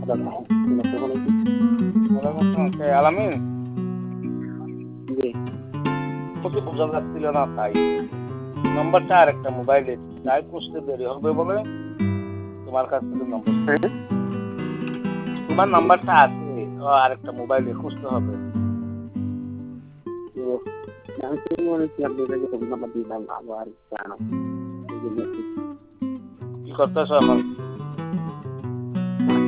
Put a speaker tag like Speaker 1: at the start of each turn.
Speaker 1: আলামিন তোকে বোঝা যাচ্ছিল না তাই নম্বরটা আর একটা মোবাইলে তাই খুঁজতে দেরি হবে বলে তোমার কাছ থেকে নম্বর তোমার নাম্বারটা আছে আর একটা মোবাইলে খুঁজতে হবে কি করতেছো এখন